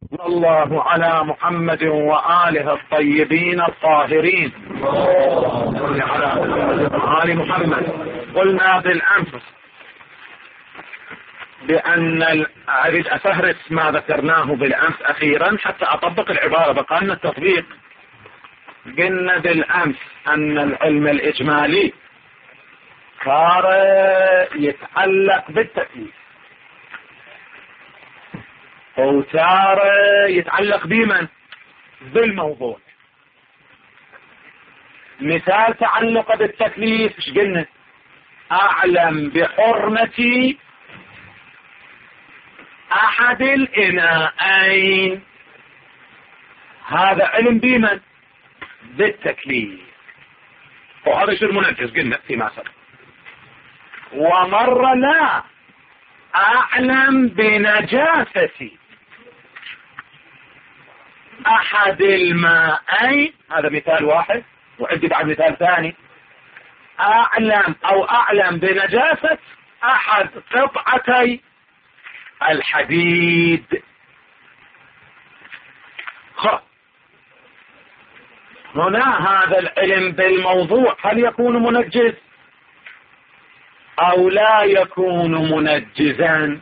الله على محمد وآله الطيبين الطاهرين على آل محمد. قلنا بالأمس بأن أريد أفهرس ما ذكرناه بالأمس أخيرا حتى أطبق العبارة، بقى لنا التطبيق. قلنا بالأمس أن العلم الإجمالي صار يتعلق بالتكليف وصار يتعلق بمن؟ بالموضوع. مثال تعلق بالتكليف ايش قلنا؟ أعلم بحرمة أحد الإناءين، هذا علم بمن؟ بالتكليف، وهذا يصير منجز قلنا فيما سبق. ومر لا أعلم بنجاسة أحد المائين، هذا مثال واحد، وعندي بعد مثال ثاني. أعلم بنجاسة أحد قطعتي الحديد. هنا هذا العلم بالموضوع هل يكون منجز أو لا يكون منجزا؟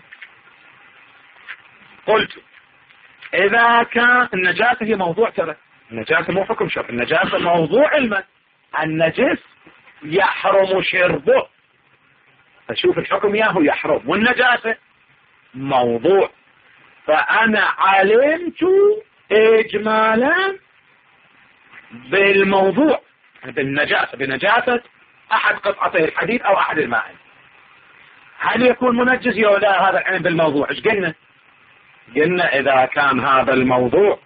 قلت إذا كان النجاسة هي موضوع، ترى النجاسة مو حكم شرعي، النجاسة موضوع علما. النجس يحرم شربه، فشوف الحكم ياهو يحرم، والنجاسة موضوع. فأنا علمت إجمالا بالموضوع، بنجاسة أحد قطعتي الحديد أو أحد الماء. هل يكون منجز أو لا؟ هذا العلم بالموضوع ايش قلنا؟ قلنا إذا كان هذا الموضوع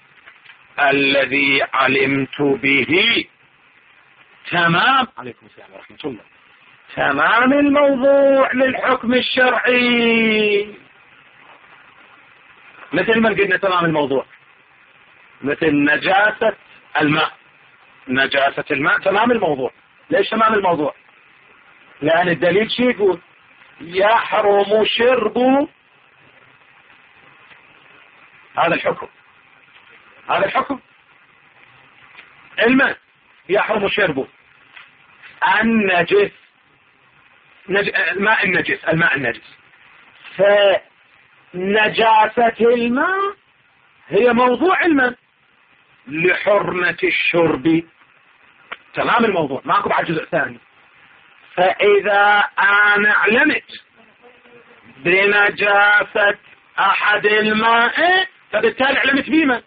الذي علمت به تمام، عليكم السلام ورحمة الله، تمام الموضوع للحكم الشرعي. مثل ما قلنا تمام الموضوع، مثل نجاسة الماء. نجاسة الماء تمام الموضوع. ليش تمام الموضوع؟ لأن الدليل شيء يقول يحرم شرب، هذا الحكم، هذا الحكم الماء يحرم شربه. النجس الماء النجس، فنجاسة الماء هي موضوع الماء لحرمة الشرب، تمام الموضوع، ماكو بعد جزء ثاني. فإذا أنا علمت بنجاسة أحد الماء فبالتالي علمت بما؟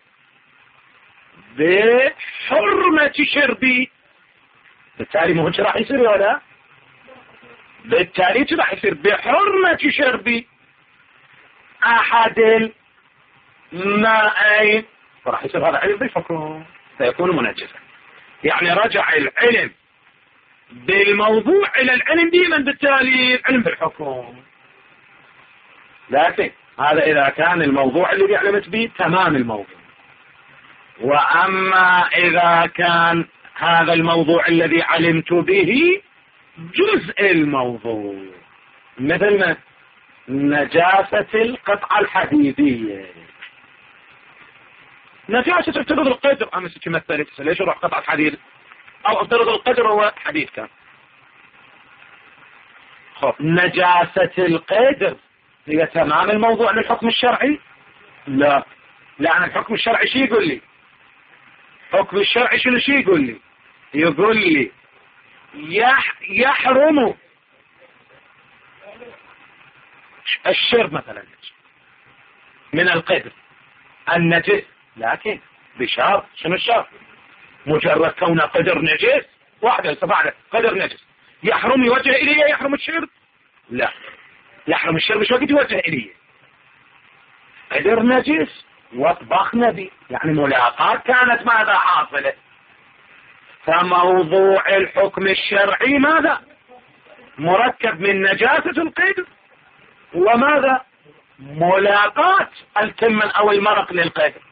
بحرمة شربي. بالتالي مو راح يصير ولا؟ بالتالي راح يصير بحرمة شربي أحد الماءين، فراح يصير هذا علم بالحكم، فيكون منجزا. يعني رجع العلم بالموضوع إلى العلم بمن؟ بالتالي العلم بالحكم. لكن هذا إذا كان الموضوع الذي علمت به تمام الموضوع. وأما إذا كان هذا الموضوع الذي علمت به جزء الموضوع، مثل ما نجاسة القطعة الحديدية، نجاسة افترض القدر، أنا ستمثل ليش أروح قطعة حديد؟ أو افترض القدر هو حديد كان. نجاسة القدر هي تمام الموضوع للحكم الشرعي؟ لا، لأن الحكم الشرعي شي يقول لي؟ حكم الشرعي شنو شي يقول لي؟ يقول لي يحرم الشرب مثلا من القدر النجس، لكن بشرط. شنو الشرط؟ مجرد كونه قدر نجس واحدة سبعة قدر نجس يحرم يوجه إليه يحرم الشرب؟ لا، يحرم الشرب شو وقت يوجه إليه؟ قدر نجس وطبخنا به، يعني ملاقات كانت ماذا حاصلة؟ فموضوع الحكم الشرعي ماذا؟ مركب من نجاسة القدر وماذا؟ ملاقات الكمن أو المرق للقدر.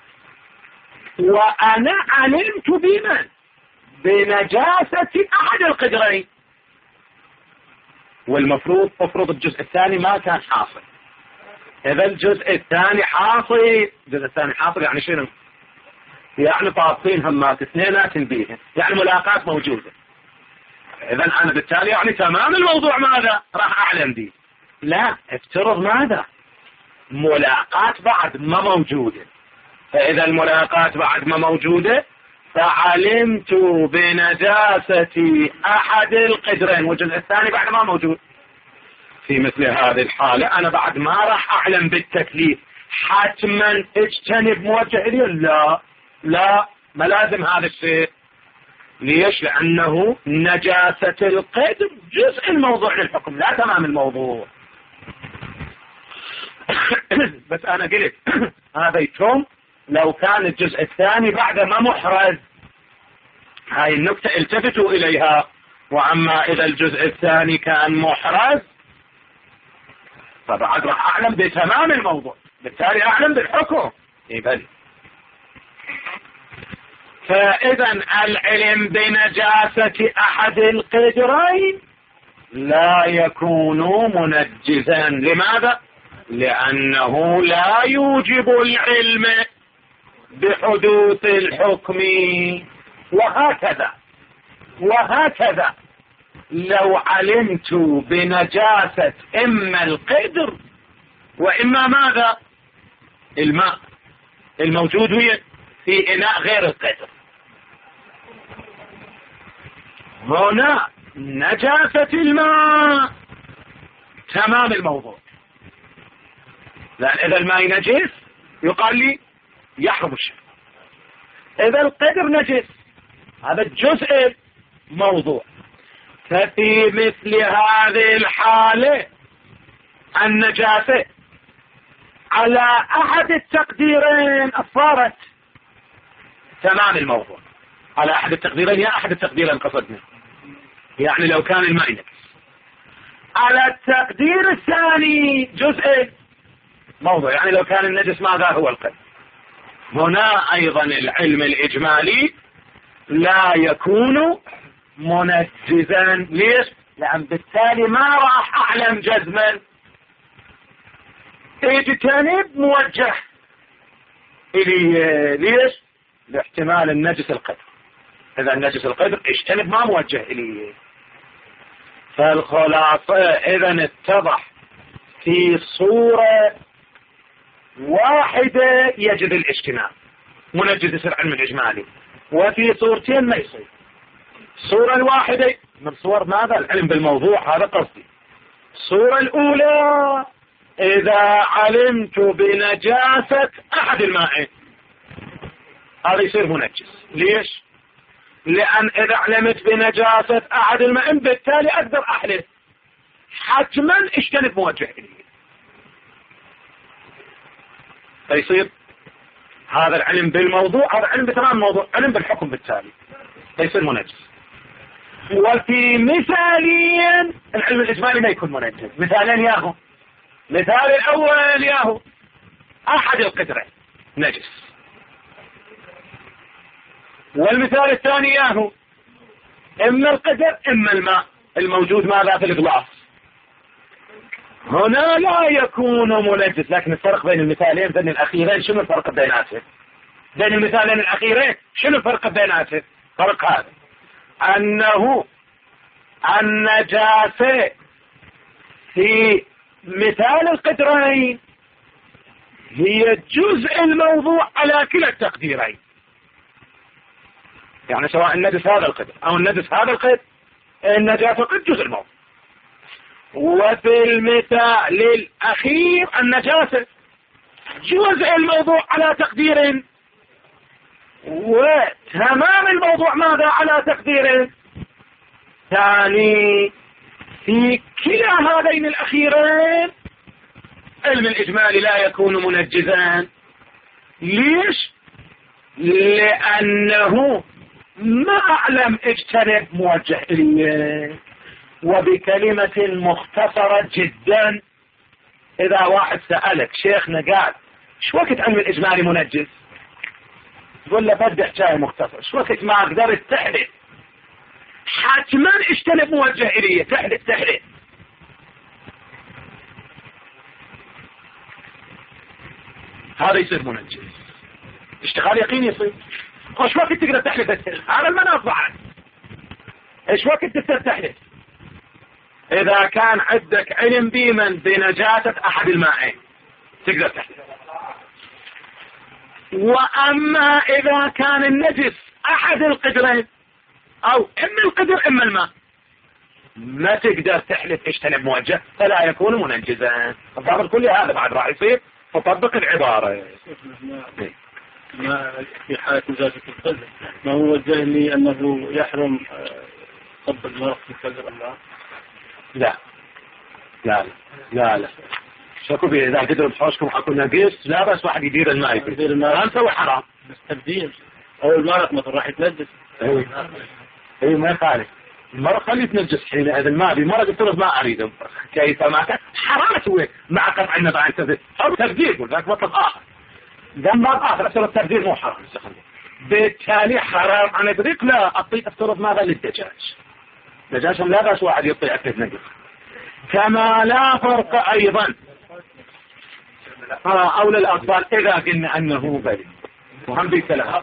وأنا علمت بمن؟ بنجاسة أحد القدرين، والمفروض الجزء الثاني ما كان حاصل. إذا الجزء الثاني حاصل، الجزء الثاني حاصل يعني شنو؟ يعني طابقين همات اثنينات بيهم، يعني ملاقاة موجودة. إذا أنا بالتالي يعني تمام الموضوع ماذا؟ راح أعلم به. لا، افترض ماذا؟ ملاقاة بعد ما موجودة. فإذا الملاقاة بعد ما موجودة فعلمت بنجاسة أحد القدرين والجزء الثاني بعد ما موجود. في مثل هذه الحالة أنا بعد ما راح أعلم بالتكليف حتما اجتنب موجه إليه. لا ما لازم هذا الشيء. ليش؟ لأنه نجاسة القدر جزء الموضوع للحكم لا تمام الموضوع. بس أنا قلت هذا يتم لو كان الجزء الثاني بعد ما محرز. هاي النكتة التفتوا إليها. وأما إذا الجزء الثاني كان محرز فبعد راح أعلم بتمام الموضوع، بالتالي أعلم بالحكم. يبالي. فإذا العلم بنجاسة أحد القدرين لا يكون منجزا. لماذا؟ لأنه لا يوجب العلم بحدوث الحكم. وهكذا لو علمت بنجاسة إما القدر وإما ماذا؟ الماء الموجود في إناء غير القدر، هنا نجاسة الماء تمام الموضوع. لأن إذا الماء نجس يقال لي يحرم الشرب. إذا القدر نجس هذا الجزء موضوع. ففي مثل هذه الحالة النجاسة على أحد التقديرين صارت تمام الموضوع. على أحد التقديرين، يا أحد التقديرين قصدنا يعني لو كان الماء نجس. على التقدير الثاني جزء موضوع، يعني لو كان النجس ماذا هو القدر. هنا أيضا العلم الإجمالي لا يكون منجزا. ليش؟ لأن بالتالي ما راح أعلم جزما اجتنب موجه إلي. ليش؟ لاحتمال النجس القدر. إذا النجس القدر اجتنب ما موجه إلي. فالخلاصة إذا اتضح في صورة واحدة يجب الاجتناب منجز يصير علم الإجمالي، وفي صورتين ما يصير. الصورة الواحدة من صور ماذا؟ العلم بالموضوع، هذا قصدي. الصورة الأولى إذا علمت بنجاسة أحد المائين هذا يصير منجس. ليش؟ لأن إذا علمت بنجاسة أحد المائين بالتالي أقدر أحلف حتما اجتنب موجه إليه. فيصير هذا العلم بالموضوع، هذا علم بتمام الموضوع، علم بالحكم، بالتالي فيصير منجس. وفي مثالين العلم الإجمالي ما يكون منجس. مثالين ياهو. مثال الأول ياهو أحد القدرين نجس، والمثال الثاني ياهو إما القدر إما الماء الموجود ماذا في الغلاف. هنا لا يكون منجس. لكن الفرق بين المثالين بين الأخيرين شنو الفرق بيناتهم؟ بين المثالين الأخيرين شنو الفرق بيناتهم؟ فرق هذا أنه النجاسة في مثال القدرين هي جزء الموضوع على كلا التقديرين. يعني سواء النجس هذا القدر أو النجس هذا القدر النجاسة قد جزء الموضوع. وفي المثال الأخير النجاسة جزء الموضوع على تقدير، وتمام الموضوع ماذا على تقدير ثاني. في كلا هذين الأخيرين علم الإجمالي لا يكون منجزا. ليش؟ لأنه ما أعلم اجتنب موجه إليه. وبكلمة مختصرة جدا، إذا واحد سألك شيخنا قال شو وقت علم الإجمالي منجز؟ تقول له بدي حكاية مختصرة. شو وقت ما قدرت تحدث حتما اجتنب موجه إليه. تحدث هذا يصير منجس. اشتغال يقين يصير. ايش وقت تقدر تحلف على المناط بعد؟ ايش وقت تقدر تحلف؟ اذا كان عندك علم بيمن بنجاسة احد المائين تقدر تحلف. واما اذا كان النجس احد القدرين او اما القدر اما الماء ما تقدر تحلف اجتنب موجه فلا يكون منجزا. الضابط كل هذا بعد راح يصير فطبق العبارة. ما في حالة نجاسة القدر ما هو وجه لي انه يحرم طب المرق في قدر الله؟ لا لا لا لا شكو بي اذا قدروا بحوشكم حكوا نقيس لا بس واحد يدير الماء يدير الماء انت وحرام بس تبديل او المرق مثلا راح يتنجس. اي ما يخالف المرق خليه يتنجس حينئذ الماء بمرق افترض ما اريده كيف ما كان حرام تسوي مع قطع النبع عن تبديل او تبديل قول ذاك مطلب اخر ذنب اخر افترض التبديل مو حرام بالتالي حرام عن طريق لا اطيق افترض ماذا للدجاج دجاجهم لا بس واحد يطيع اكتب نقص كما لا فرق ايضا او للاطفال اذا قلنا انه بلي وهم بكلام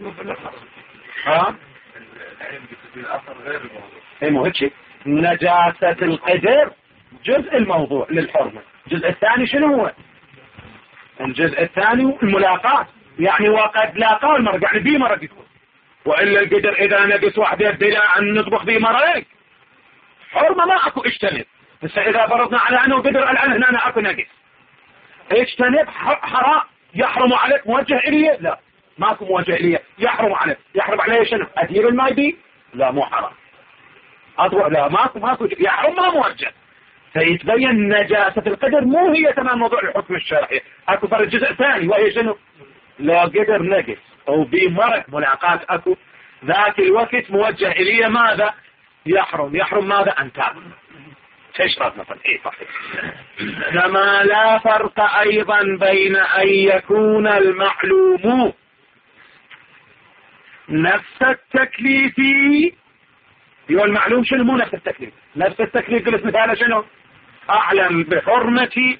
اي مو هيك نجاسة القدر جزء الموضوع للحرمة. الجزء الثاني شنو هو؟ الجزء الثاني الملاقات يعني وقد لاقاه المرق يعني بيه مرق يكون وإلا القدر إذا نقص واحد يدي أن نطبخ بيه مرق حرمة ما أكو اجتنب. بس إذا فرضنا على أنه قدر الآن هنا أنا أكو نقص اجتنب حرام يحرم عليك موجه إليه لا ما أكو موجه إليه يحرم عليك يحرم عليه شنو أدير الماء بيه لا مو حرام أضوء لا ماكو يحرم ما موجه. فيتبين نجاسة القدر مو هي تمام موضوع الحكم الشرعي أكو فرق جزء ثاني وهي شنو لا قدر نقص أو بمرق ملاقات أكو ذاك الوقت موجه إليه ماذا يحرم ماذا أن تاكل تشرب مثلا ايه صحيح. كما لا فرق ايضا بين ان يكون المعلوم نفس التكليف هو المعلوم شنو مو نفس التكليف نفس التكليف قلت مثال شنو اعلم بحرمة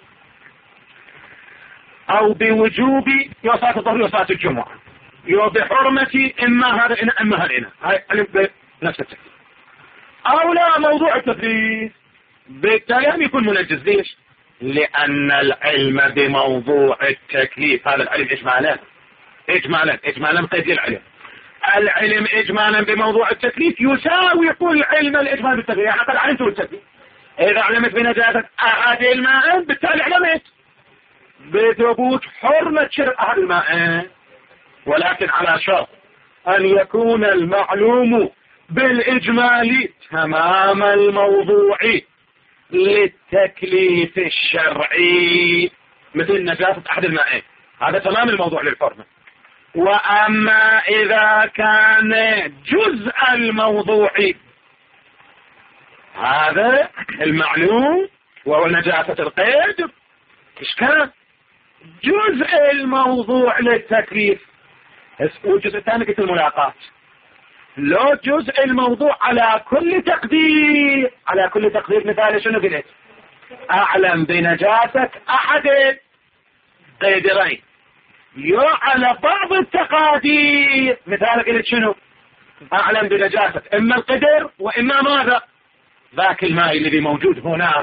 او بوجوب يوصات الظهر يوصات الجمعة بحرمة اما هذا اما هذا هاي علم نفس التكليف او لا موضوع التكليف بالتالي يكون منجز. ليش؟ لان العلم بموضوع التكليف هذا العلم اجمالا قيد العلم العلم اجمالا بموضوع التكليف يساوي كل علم الاجمال بالتكليف يعني قد علمت التكليف اذا علمت بنجاسة احد الماء بالتالي علمت بثبوت حرمة شرب احد الماء ولكن على شرط ان يكون المعلوم بالإجمال تمام الموضوع للتكليف الشرعي مثل نجاسة أحد المائين هذا تمام الموضوع للحرمة. وأما إذا كان جزء الموضوع هذا المعلوم وهو نجاسة القيد إيش كان جزء الموضوع للتكليف والجزء الثاني كتب الملاقات لو جزء الموضوع على كل تقدير مثال شنو قلت اعلم بنجاسة احد قيدرين على بعض التقادير مثال قلت شنو اعلم بنجاسة اما القدر واما ماذا ذاك الماء الذي موجود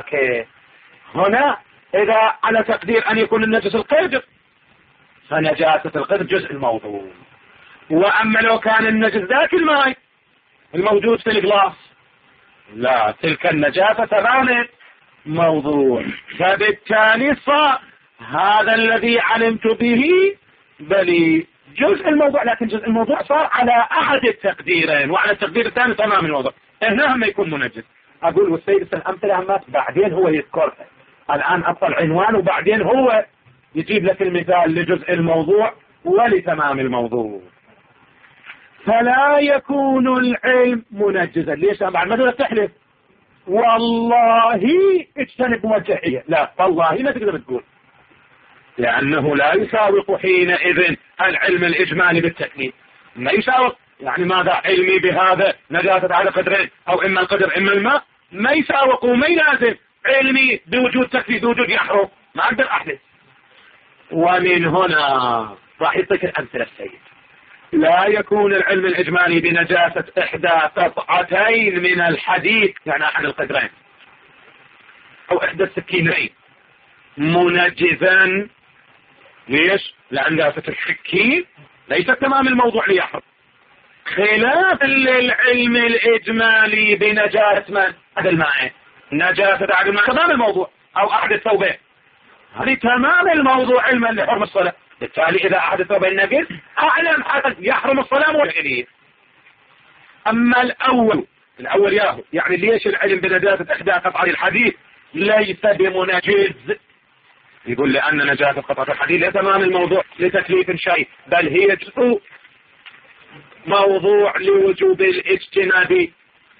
هنا اذا على تقدير ان يكون النجس القدر فنجاسة القدر جزء الموضوع. واما لو كان النجس ذاك الماء الموجود في الغلاس لا تلك النجاسة تمام موضوع. فبالتالي صار هذا الذي علمت به بل جزء الموضوع لكن جزء الموضوع صار على احد التقديرين وعلى التقدير الثاني تمام الموضوع هنا هم يكون منجس. اقول والسيد الامثله همات بعدين هو يذكرها الان ابطل عنوان وبعدين هو يجيب لك المثال لجزء الموضوع ولتمام الموضوع. فلا يكون العلم منجزا. ليش بعد ما تقدر تحلف والله اجتنب موجهية لا والله ما تقدر تقول لأنه لا يساوق حينئذ العلم الإجمالي بالتكليف ما يساوق يعني ماذا علمي بهذا نجاسة على قدرين أو إما القدر إما الماء ما يساوق وما يلازم علمي بوجود تكليف بوجود يحرم ما أقدر أحلف. ومن هنا راح يعطيك الأمثلة السيد. لا يكون العلم الإجمالي بنجاسة إحدى قطعتين من الحديد، يعني أحد القدرين أو إحدى السكينين، منجزا. ليش؟ لأن نجاسة السكين ليست تمام الموضوع ليحرم، خلاف للعلم الإجمالي بنجاسة من؟ أحد الماء. نجاسة أحد الماء تمام الموضوع، أو أحد الثوبين، هذه تمام الموضوع علما لحرم الصلاة. بالتالي إذا أحد الثوبين نجس أعلم حتى يحرم الصلاة والحليل. أما الأول ياهو، يعني ليش العلم بنجاسة إحدى قطعي الحديد ليس بمنجز؟ يقول لأن نجاسة قطعة الحديد لا تمام الموضوع لتكليف شيء، بل هي جزء موضوع لوجوب الاجتناب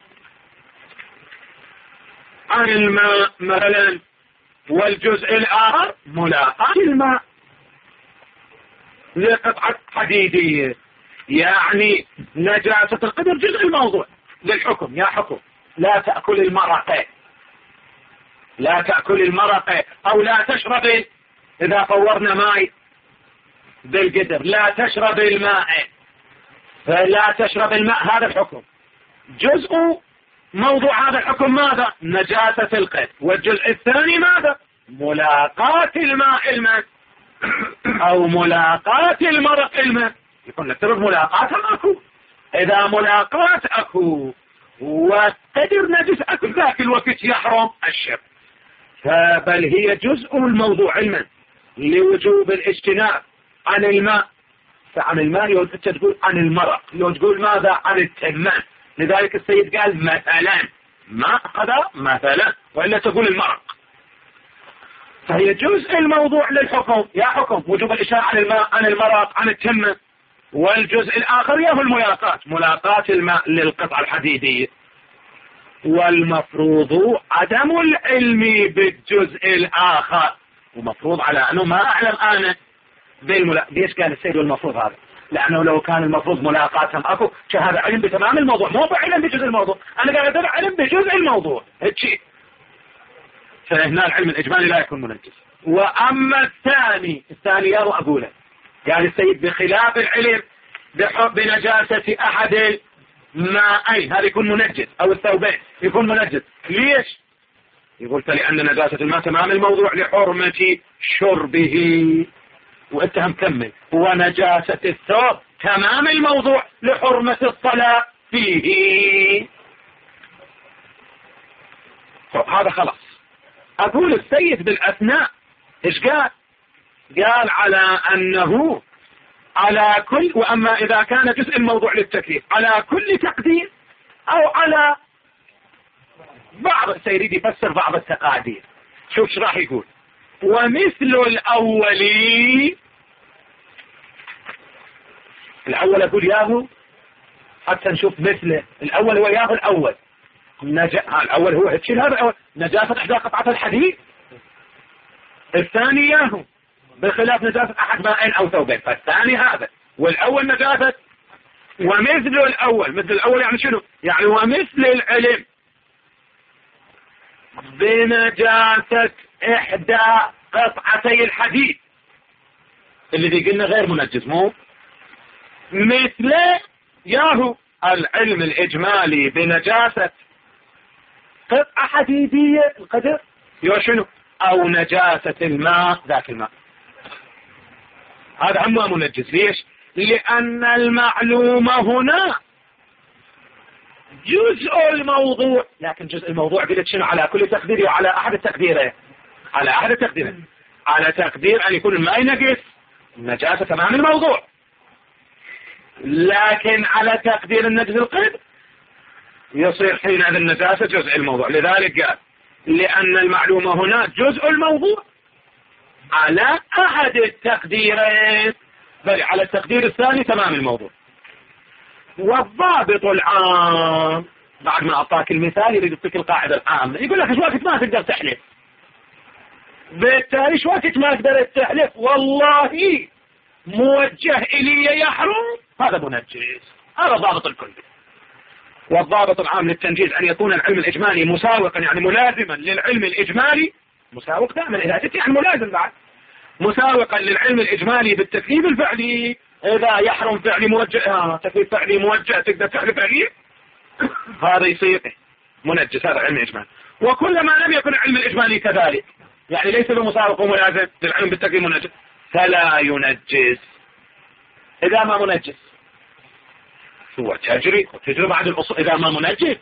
عن الماء مثلا. والجزء الآخر ملاقاة الماء لقطعة حديدية، يعني نجاسة القدر جزء الموضوع للحكم. يا حكم لا تأكل المرقة، لا تأكل المرقة، أو لا تشرب، إذا فورنا ماء بالقدر لا تشرب الماء، فلا تشرب الماء، هذا الحكم. جزء موضوع هذا الحكم ماذا؟ نجاسة القدر. والجزء الثاني ماذا؟ ملاقاة الماء أو ملاقاة المرق الماء. يكون نفترض ملاقاة أكو، إذا ملاقاة أكو وقدر نجس أكو ذاك الوقت يحرم الشرب. فبل هي جزء الموضوع علما لوجوب الاجتناب عن الماء. فعن الماء يوجد تقول عن المرق، يوجد تقول ماذا؟ عن التمام. لذلك السيد قال مثلا ما أخذ مثلا، وإلا تقول المرق. فهي جزء الموضوع للحكم. يا حكم وجوب الإشارة عن الماء، عن المرق، عن التمة. والجزء الآخر يهو الملاقاة، ملاقاة الماء للقطعة الحديدية. والمفروض عدم العلم بالجزء الآخر، ومفروض على أنه ما أعلم أنا ليش قال السيد والمفروض هذا؟ لأنه لو كان المفروض ملاقاتهم أكو شهادة علم بتمام الموضوع، مو بعلم بجزء الموضوع. أنا قاعد أدرع علم بجزء الموضوع هالشيء. فهنا العلم الإجمالي لا يكون منجز. وأما الثاني يارو أقوله، يعني السيد بخلاف العلم بنجاسة أحد الماءين، هذا يكون منجز، أو الثوبين يكون منجز. ليش؟ يقول لأن نجاسة الماء تمام الموضوع لحرمة شربه، وانت هم كمل. ونجاسة الثوب تمام الموضوع لحرمة الصلاة فيه. هذا خلاص. أقول السيد بالأثناء إيش قال؟ قال على أنه على كل، وأما إذا كان جزء الموضوع للتكليف على كل تقدير أو على بعض، سيريد يفسر بعض التقادير. شوف شو راح يقول. ومثل الأولي، الأول أقول ياهو حتى نشوف مثله. الأول هو ياهو الأول الأول هو هتشيل هذا الأول نجاسة إحدى قطعة الحديد. الثاني ياهو بخلاف نجاسة أحد ماءين أو ثوبين، فالثاني هذا. والأول نجاسة. ومثل الأول، مثل الأول يعني شنو؟ يعني ومثل العلم بنجاسة إحدى قطعتي الحديد اللي قلنا غير منجز، مو مثل ياهو العلم الإجمالي بنجاسة قطعة حديدية القدر شنو؟ أو نجاسة الماء ذاك الماء، هذا هم منجز. ليش؟ لأن المعلومة هنا جزء الموضوع، لكن جزء الموضوع قلت شنو؟ على كل تقدير وعلى أحد التقديرين، على أحد التقديرين، على تقدير أن يكون الماء نجس النجاسة تمام الموضوع، لكن على تقدير النجس القدر يصير حينئذ النجاسة جزء الموضوع. لذلك قال لأن المعلومة هنا جزء الموضوع على أحد التقديرين، بل على التقدير الثاني تمام الموضوع. والضابط العام، بعد ما أعطاك المثال يريد يعطيك القاعدة العامة، يقول لك شو وقت ما تقدر تحلف، بالتالي شو وقت ما قدرت تحلف والله موجه إلي يحرم، هذا منجز، هذا ضابط الكل. والضابط العام للتنجيز أن يكون العلم الإجمالي مساوقا، يعني ملازما للعلم الإجمالي، مساوق دائما إذا جئت يعني ملازم بعد مساوقا للعلم الإجمالي بالتكليف الفعلي. إذا يحرم فعلي موجه تكليف فعلي موجه تقدر فعل فعلي هذا يصير منجس، هذا علم إجمالي. وكلما لم يكن علم الإجمالي كذلك يعني ليس بمساوق وملازم للعلم بالتكليف منجس فلا ينجس. إذا ما منجس هو تجري بعد الأصول. إذا ما منجس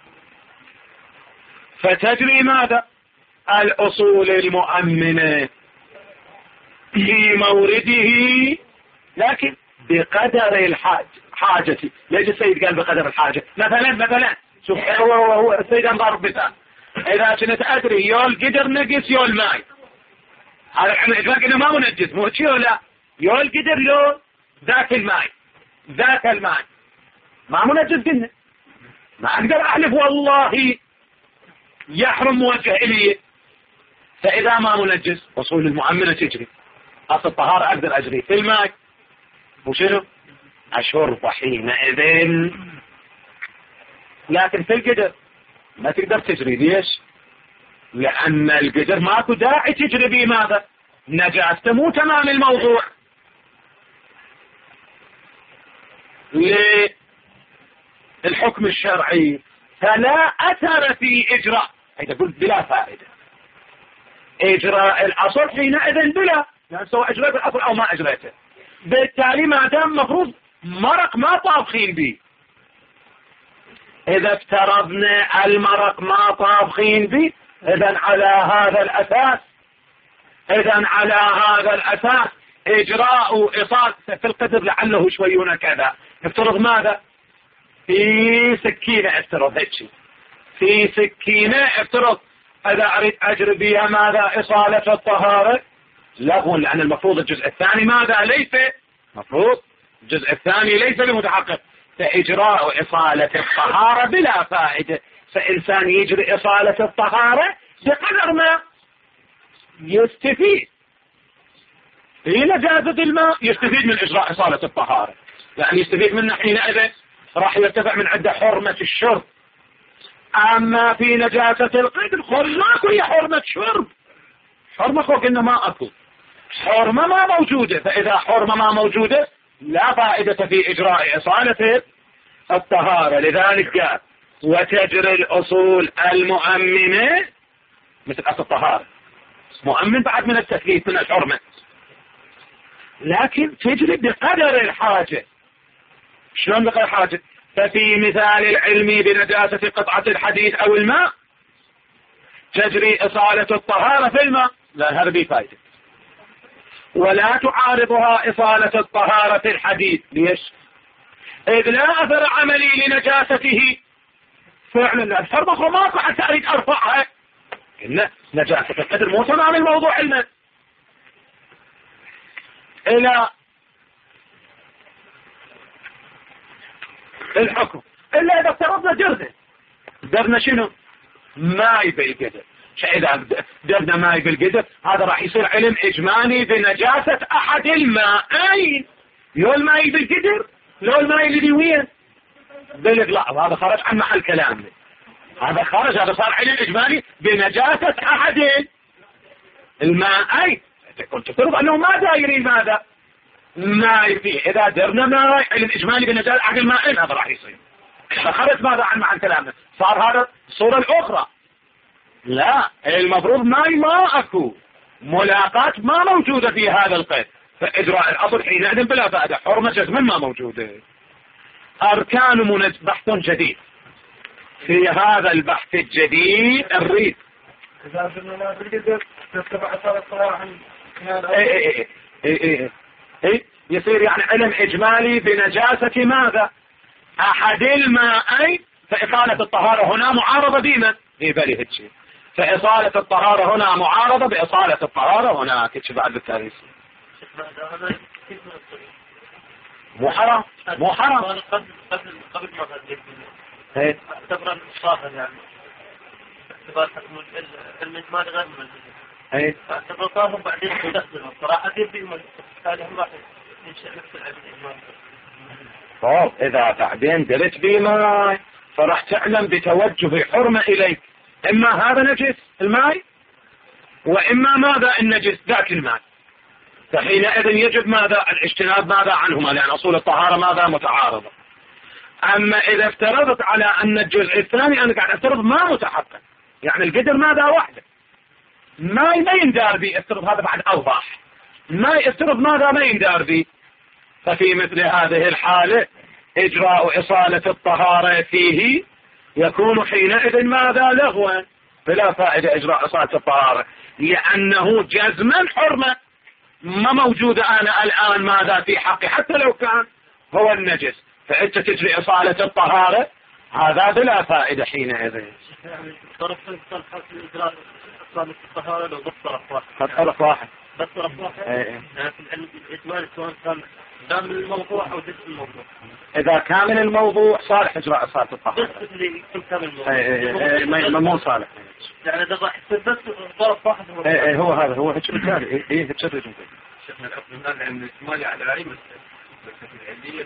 فتجري ماذا؟ الأصول المؤمنة في مورده لكن بقدر حاجة. ليش السيد قال بقدر الحاجة؟ مثلا شوف هو السيد ضرب مثال. إذا كنت أدري يول قدر نقص يول ماي هذا العلم الإجمالي إنه ما منجس مو شيء ولا يول قدر لو ذاك الماء ما منجس قلنا ما أقدر أحلف والله يحرم موجه إلي. فإذا ما منجس أصول المؤمنة تجري. أصل الطهارة أقدر أجري في الماء وشنو أشرب حينئذ. لكن في القدر ما تقدر تجري. ليش؟ لأن القدر ماكو داعي تجري به ماذا؟ نجاسته مو تمام الموضوع. للحكم الشرعي فلا أثر في إجراء. إذا قلت بلا فائدة إجراء الأصل حينئذ بلا يعني سواء أجريت الأصل أو ما أجريته. بالتالي ما دام مفروض مرق ما طابخين به. إذا افترضنا المرق ما طابخين به إذن على هذا الأساس إجراء إصال في القدر لعله شويون كذا. افترض ماذا؟ في سكينة افترض هيك في سكينة افترض إذا أريد أجري بها ماذا؟ إصالة الطهارة لغو. لأن المفروض الجزء الثاني ماذا؟ ليس مفروض الجزء الثاني ليس بمتحقق. فإجراء إصالة الطهارة بلا فائدة. فإنسان يجري إصالة الطهارة بقدر ما يستفيد في نجاسة الماء يستفيد من إجراء إصالة الطهارة. يعني يستفيد منه حينئذ راح يرتفع من عنده حرمة الشرب. أما في نجاسة القدر خل ماكو هي حرمة شرب. حرمة خوك إنه ما أكو حرمة ما موجودة. فإذا حرمة ما موجودة لا فائدة في إجراء إصالة الطهارة. لذلك قال وتجري الأصول المؤمنة مثل أصل الطهارة مؤمن بعد من التكليف من الحرمة لكن تجري بقدر الحاجة. شلون بقدر الحاجة؟ ففي مثال العلم بنجاسة قطعة الحديد أو الماء تجري إصالة الطهارة في الماء. لا هذا بفائدة. ولا تعارضها إصالة الطهارة في الحديد. ليش؟ إذ لا أثر عملي لنجاسته فعلا. الحرمة ماكو حتى أريد أرفعها. إن نجاسة القدر مو تمام الموضوع الماء. إلى الحكم إلا إذا افترضنا درنا شنو؟ ماي بالقدر. إذا درنا ماي بالقدر هذا راح يصير علم إجمالي بنجاسة أحد الماءين. لو الماي بالقدر لو الماي اللي وين بالإغلاق هذا خرج عن محل كلامنا. هذا صار علم إجمالي بنجاسة أحد الماءين. كنت تفرض أنه ما دايرين ماذا؟ ماي فيه. إذا درنا ماي علم إجمالي بنجاسة أحد الماءين هذا راح يصير. فخرج ماذا عن محل كلامنا؟ صار هذا الصورة الأخرى. لا المفروض ماي ما أكو ملاقات ما موجودة في هذا القيد. فإجراء الأصل حينئذ بلا فائدة. حرمة جزما ما موجودة. أركان بحث جديد. في هذا البحث الجديد الريد إذا أردنا ما بالقدر تتبع صارت صراحة يصير يعني علم إجمالي بنجاسة ماذا؟ أحد الماءين. فإصالة الطهارة هنا معارضة بما بله الشيء. فإصالة الطهارة هنا معارضة بإصالة الطهارة هناك. بعد التاريخ مو حرام قبل ما قدم اعتبر الصافر يعني اعتبار حكم الإجمالي غير منجز. اعتبر طاهر بعدين يستخدمه صراحة يبي هذا راح ينشأ نفس العلم الإجمالي. طب إذا بعدين درت بما فراح تعلم بتوجه حرمة إليك. إما هذا نجس الماء وإما ماذا النجس ذاك الماء. فحينئذ يجب ماذا؟ الاجتناب ماذا عنهما، لأن أصول الطهارة ماذا؟ متعارضة. أما إذا افترضت على أن الجزء الثاني، أنا قاعد افترض ما متحقق، يعني القدر ماذا؟ واحدة، ما يندار بي، افترض هذا بعد أوضح، ما يفترض ماذا؟ ما يندار بي. ففي مثل هذه الحالة إجراء إصالة الطهارة فيه يكون حينئذ ماذا؟ لغوا، بلا فائدة إجراء إصالة الطهارة، لأنه جزما حرمة ما موجودة أنا الآن ماذا في حقي، حتى لو كان هو النجس، فأنت تجري إصالة الطهارة، هذا بلا فائدة حينئذ. طرف إجراء إصالة الطهارة لو بس طرف واحد. طرف واحد. بس طرف واحد. لكن الإجمال سواء كان كامل الموضوع أو جزء الموضوع. إذا كامل الموضوع صالح إجراء إصالة الطهارة. بس اللي يكون كامل الموضوع. مو صالح. يعني إذا راح بس طرف واحد. هو هذا هو هيك بالتالي هيك الرجل. شيخنا الأصل هذا عن الإجمال على العلم بس العلية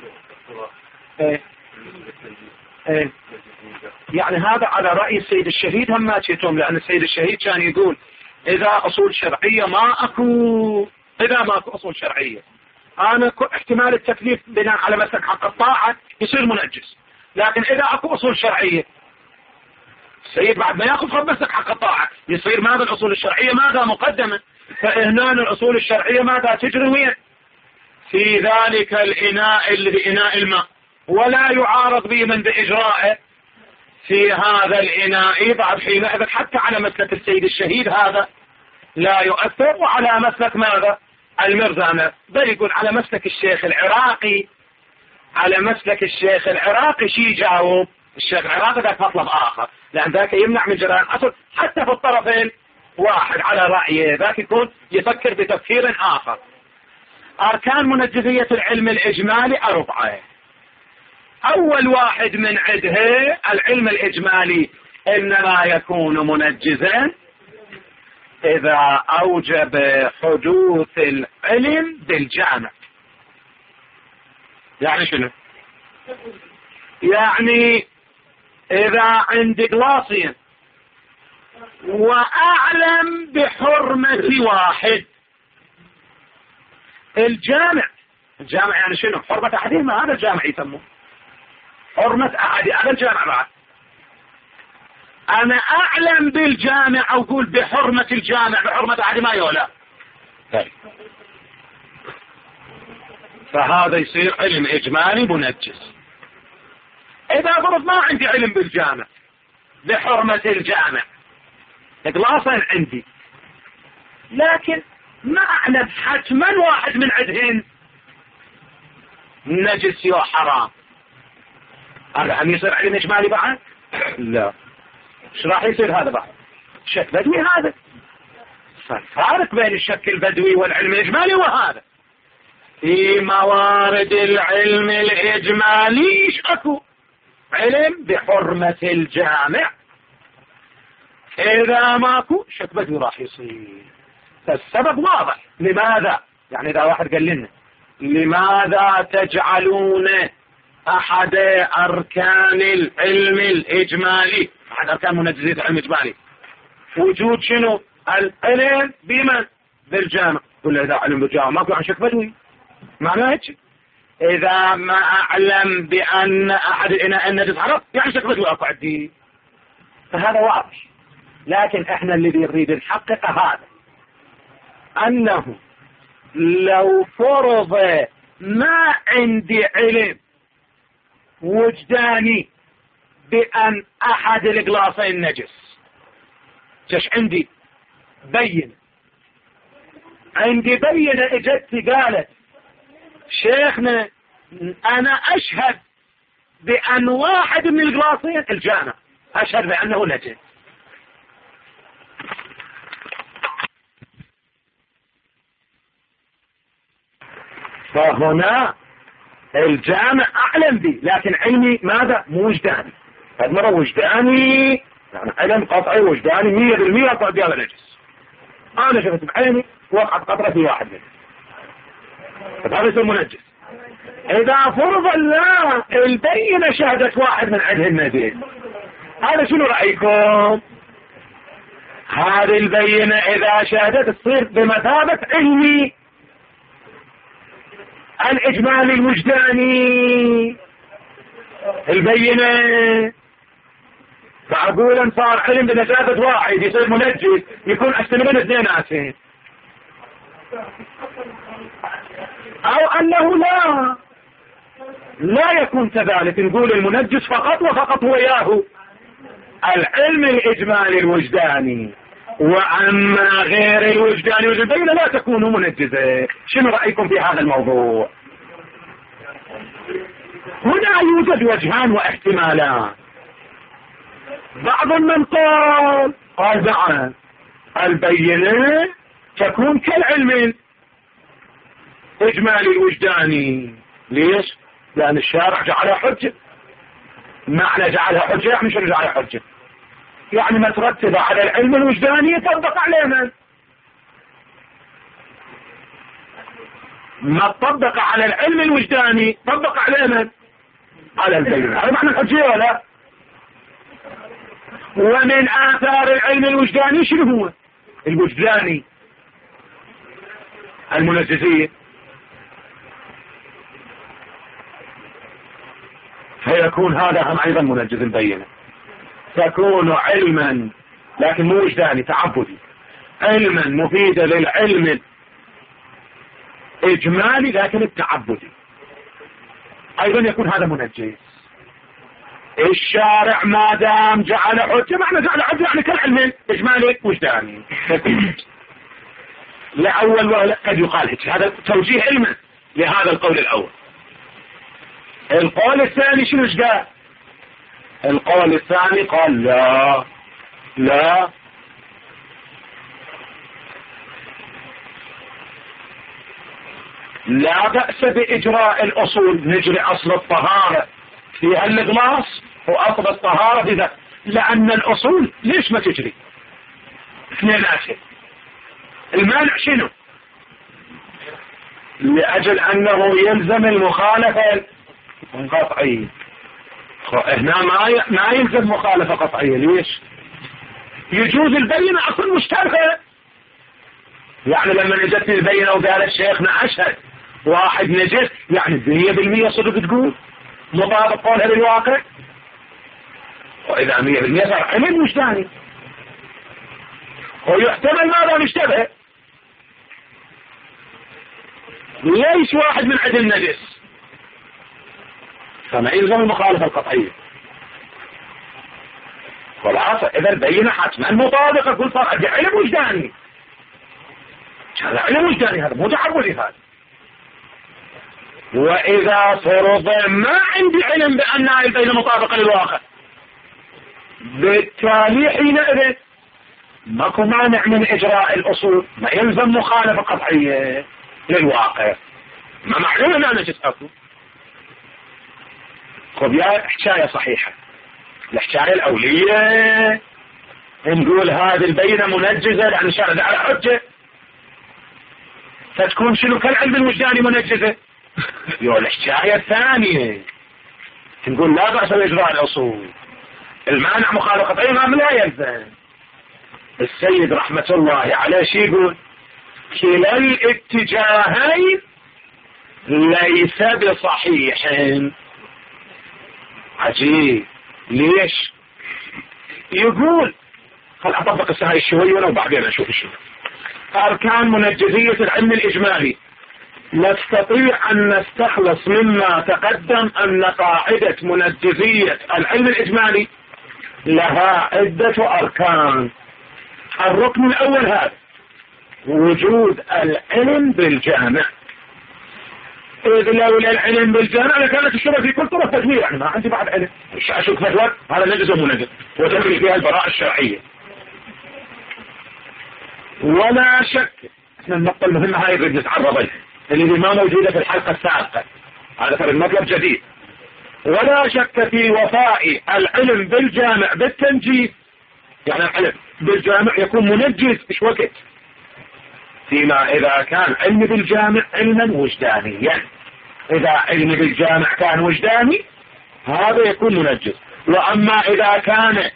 يعني هذا على رأي السيد الشهيد هم ما تيتم، لأن السيد الشهيد كان يقول إذا أصول شرعية ما أكو، إذا ما أكو أصول شرعية أنا احتمال التكليف بناء على مسلك حق الطاعة يصير منجس، لكن إذا أكو أصول شرعية السيد بعد ما يأخذ خط مسلك حق الطاعة يصير ماذا؟ الأصول الشرعية ماذا؟ مقدمة. فإهنا الأصول الشرعية ماذا؟ تجري وين؟ في ذلك الإناء اللي بإناء الماء، ولا يعارض به من بإجراءه في هذا الإناء بعد حينئذ، حتى على مسلك السيد الشهيد هذا لا يؤثر، وعلى مسلك ماذا؟ المرزانة، بل يقول على مسلك الشيخ العراقي، على مسلك الشيخ العراقي شي جاوب الشيخ العراقي ذاك مطلب آخر، لأن ذاك يمنع من جريان أصل حتى في الطرفين واحد على رأيه، ذاك يكون يفكر بتفكير آخر. أركان منجزية العلم الإجمالي 4. أول واحد من عدها العلم الإجمالي إنما يكون منجزا إذا أوجب حدوث العلم بالجامع. يعني شنو؟ يعني إذا عندي جلاصين وأعلم بحرمة واحد، الجامع يعني شنو؟ حرمة أحدهما، هذا الجامع يسموه حرمة أحد، هذا الجامع بعد. أنا أعلم بالجامع أو أقول بحرمة الجامع بحرمة أحدهما يولا، فهذا يصير علم إجمالي منجس. إذا فرض ما عندي علم بالجامع بحرمة الجامع، إقلاصا عندي، لكن ما أعلم حتما واحد من عدهن نجس يا حرام، هذا هم يصير علم إجمالي بعد؟ لا. ايش راح يصير هذا بعد؟ شك بدوي هذا. فالفارق بين الشك البدوي والعلم الإجمالي وهذا في موارد العلم الإجمالي ايش اكو؟ علم بحرمة الجامع. إذا ماكو شك بدوي راح يصير. فالسبب واضح. لماذا؟ يعني إذا واحد قال لنا لماذا تجعلون أحد أركان العلم الإجمالي، أحد أركان منجزية العلم الإجمالي وجود شنو؟ العلم بمن؟ بالجامع. قل إذا علم بالجامع ماكو عن شك بدوي، معناه هيك. إذا ما أعلم بأن أحد الإناء النجس عرف يعني شك بدوي أكو عندي، فهذا واضح. لكن إحنا اللي نريد نحقق هذا أنه لو فرض ما عندي علم وجداني بأن أحد القلاصين نجس، جش عندي بينة، عندي بينة اجت قالت شيخنا أنا أشهد بأن واحد من القلاصين الجامع أشهد بأنه نجس، فهنا الجامع أعلم بي، لكن علمي ماذا؟ مو وجداني. هذا مرة وجداني يعني علم قطعي وجداني 100% قطعي هذا نجس، أنا شفت بعيني وقعت قطرة في واحد منه، فهذا يصير منجس. إذا فرض لا البينة شهدت واحد من عده النجس، هذا شنو رأيكم؟ هذه البينة إذا شهدت تصير بمثابة علمي، الإجمالي الوجداني البينة. فأقول صار علم بنجابة واحد يصير منجز يكون أحسن من اثنين أو أنه لا يكون كذلك، نقول المنجز فقط وفقط هو إياه العلم الإجمالي الوجداني، وأما غير الوجداني والبينة لا تكون منجزة. شنو رأيكم في هذا الموضوع؟ هنا يوجد وجهان واحتمالان. بعض من قال نعم البينة تكون كالعلم الإجمالي الوجداني. ليش؟ لأن الشارع جعلها حجة. معنى جعلها حجة يعني شنو جعلها حجة؟ يعني ما ترتب على العلم الوجداني يطبق علينا، ما تطبق على العلم الوجداني طبق علينا على البينة. هذا معنى الحجية ولا؟ ومن آثار العلم الوجداني شنو هو؟ الوجداني المنجزية. فيكون هذا هم أيضا منجز البينة، تكون علما لكن مو وجداني تعبدي، علما مفيدا للعلم إجمالي لكن التعبدي أيضا يكون هذا منجز. الشارع ما دام جعل حجة، معنى جعل حجة يعني كالعلم إجمالي وجداني. لأول قد يقال هذا توجيه علما لهذا القول الأول. القول الثاني شنو قال؟ القول الثاني قال لا بأس بإجراء الأصول. نجري أصل الطهارة فيها الإغلاص وأصل الطهارة في ذا، لأن الأصول ليش ما تجري اثنيناتهم؟ المانع شنو؟ لأجل أنه يلزم المخالفة قطعية. هنا ما يلزم مخالفة قطعية. ليش؟ يجوز البينة أصلا مشتركة. يعني لما نجتني البينة وقال الشيخنا أشهد واحد نجس، يعني 100% صدق تقول مطابق قولها للواقع. وإذا 100% صار علم مش ثاني، ويحتمل ماذا مشتبه. ليش واحد من عدل نجس؟ فما يلزم المخالفة القطعية. خلاص إذا البينة حتما مطابقة، كل صار عندي علم وجداني. هذا علم وجداني، هذا مو تعبدي هذا. وإذا فرض ما عندي علم بأن البينة مطابقة للواقع، بالتالي حينئذ ماكو مانع من إجراء الأصول، ما يلزم مخالفة قطعية للواقع. ما معلوم أن أنا جزء أكو. خب يا حكاية صحيحة. الحكاية الأولية نقول هذه البينة منجزة لأن شارد على حجة، فتكون شنو كالعلم الوجداني منجزة. الحكاية الثانية نقول لا بأس بإجراء الأصول، المانع مخالفة قطعية ما لا يلزم. السيد رحمة الله عليه شي يقول؟ كلا الاتجاهين ليس بصحيح. عجيب. ليش؟ يقول خل أطبق السهاي شوي ولو بعدين أشوف شو أركان منجزية العلم الإجمالي. نستطيع أن نستخلص مما تقدم أن قاعدة منجزية العلم الإجمالي لها عدة أركان. الركن الأول هذا وجود العلم بالجامع. إذ لولا العلم بالجامع لكانت الشبه في كل طرف تدوير، يعني ما عندي بعد علم أشوف فتوى هذا نجز ومنجز وتدري فيها البراءة الشرعية. ولا شك احنا النقطة المهمة هاي نريد نتعرض لها اللي ما موجودة في الحلقة السابقة، هذا ترى المطلب جديد. ولا شك في وفاء العلم بالجامع بالتنجيز، يعني العلم بالجامع يكون منجز ايش وقت؟ فيما إذا كان علم بالجامع علما وجدانيا. إذا علم بالجامع كان وجداني هذا يكون منجز. وأما إذا كان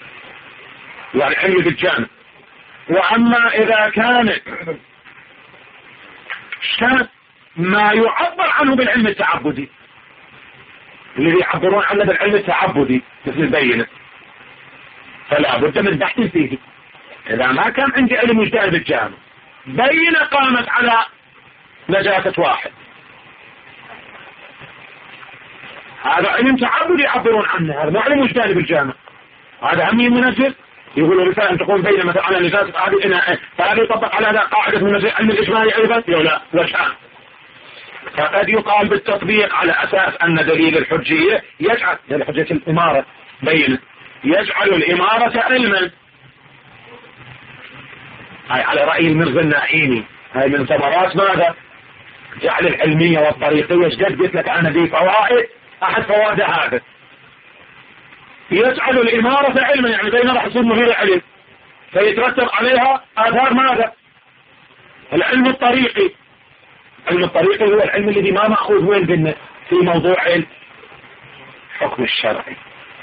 يعني علم بالجامع، وأما إذا كان شان ما يعبر عنه بالعلم التعبدي، الذي يعبرون عنه بالعلم التعبدي مثل البينة، فلا بد من بحث فيه. إذا ما كان عندي علم وجدان بالجامع، بينة قامت على نجاسة واحد، هذا علم تعبدي يعبرون عنه، هذا ما علم وجدان بالجامع، هذا هم ينزل يقولوا رسالة أن تقوم بينة مثلا على نجاسة هذه الإناء، فهذا يطبق على قاعدة من علم الإجمالي أيضا؟ لا وشان. فقد يقال بالتطبيق على أساس أن دليل الحجية يجعل دليل حجية الإمارة بينة يجعل الإمارة علما، هاي على رأي المرزا النعيمي، هاي من ثمرات ماذا؟ جعل العلمية والطريقية. جد قلت لك أنا دي فوائد، أحد فوائد هذا يجعل الإمارة علما، يعني بينما راح يصير مهير علم فيترتب عليها آثار ماذا؟ العلم الطريقي. العلم الطريقي هو العلم الذي ما مأخوذ وين بنا في موضوع الحكم الشرعي،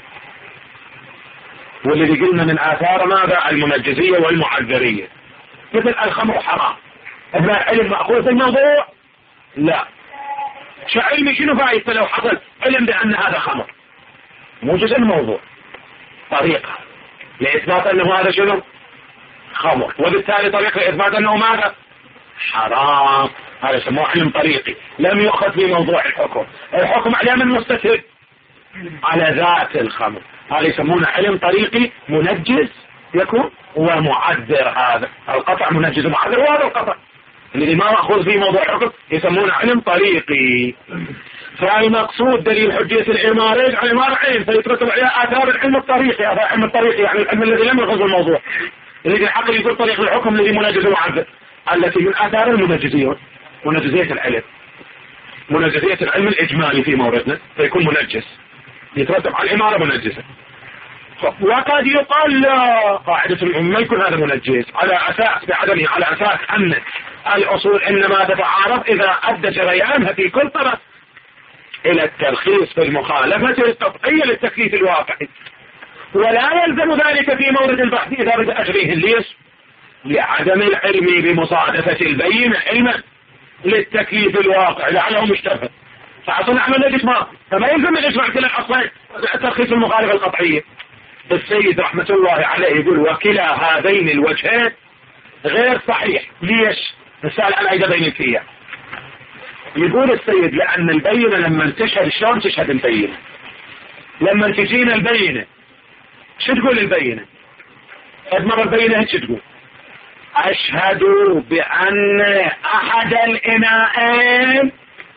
والذي قلنا من آثار ماذا؟ المنجزية والمعذرية، مثل الخمر حرام، هذا علم مأخوذ في الموضوع؟ لا. علمي شنو فايدته لو حصل علم بأن هذا خمر؟ موجز الموضوع طريقة لإثبات أنه هذا شنو؟ خمر، وبالتالي طريقة لإثبات أنه ماذا؟ حرام. هذا يسموه علم طريقي لم يؤخذ في موضوع الحكم. الحكم على من مستتر؟ على ذات الخمر. هذا يسمونه علم طريقي منجز يكون ومعذر. هذا القطع منجز ومعذر، وهذا القطع الذي ما مأخوذ في موضوع الحكم يسمونه علم طريقي. فالمقصود دليل حجية الإمارة يجعل الإمارة علم فيترتب عليها آثار العلم الطريقي. هذا العلم الطريقي يعني العلم الذي لم يأخذ الموضوع، الذي الحق يقول طريق الحكم الذي منجز ومعذر، التي من آثار المنجزية منجزية العلم، منجزية العلم الإجمالي في موردنا فيكون منجز يترتب على الإمارة منجزة. وقد يقال لا، قاعدة ما يكون هذا منجز على أساس بعدمه، على أساس أن الأصول إنما تتعارض إذا أدى جريانها في كل طرف إلى الترخيص في المخالفة القطعية للتكليف الواقعي، ولا يلزم ذلك في مورد البحث إذا بدأ أجريه. ليش؟ لعدم العلم بمصادفة البينة علما للتكليف الواقع لعله مشتبه، فعصنا عمل الإجماع، فما يلزم الإجماع كلا أصلا ترخيص المخالفة القطعية. السيد رحمة الله عليه يقول وكلا هذين الوجهين غير صحيح. ليش؟ نسأل عن أي بين الكية. يقول السيد لأن البينة لما تشهد شلون تشهد البينة؟ لما تجينا البينة شو تقول البينة؟ أدمر البينة شو تقول؟ أشهد بأن أحد الإناءين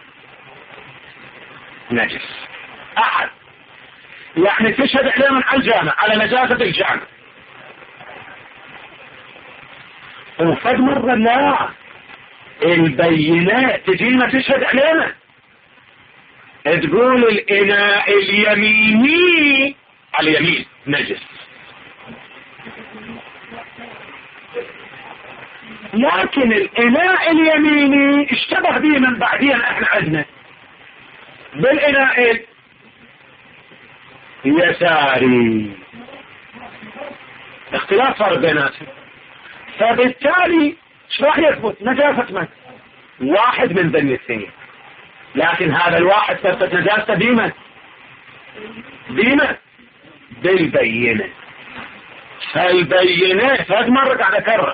نجس. أحد يعني تشهد عليهم على الجامع على نجاسة الجامع. وفد مرة لا، البينات تجينا تشهد علينا تقول الإناء اليميني على اليمين نجس، لكن الإناء اليميني اشتبه به من بعدين احنا عندنا بالإناء اليساري، اختلاف صار بيناتهم، فبالتالي ايش راح يثبت؟ نجاسة من؟ واحد من ذني الاثنين، لكن هذا الواحد ثبت نجاسة بمن؟ بالبينة. فالبينة هذا مرة قاعد اكرر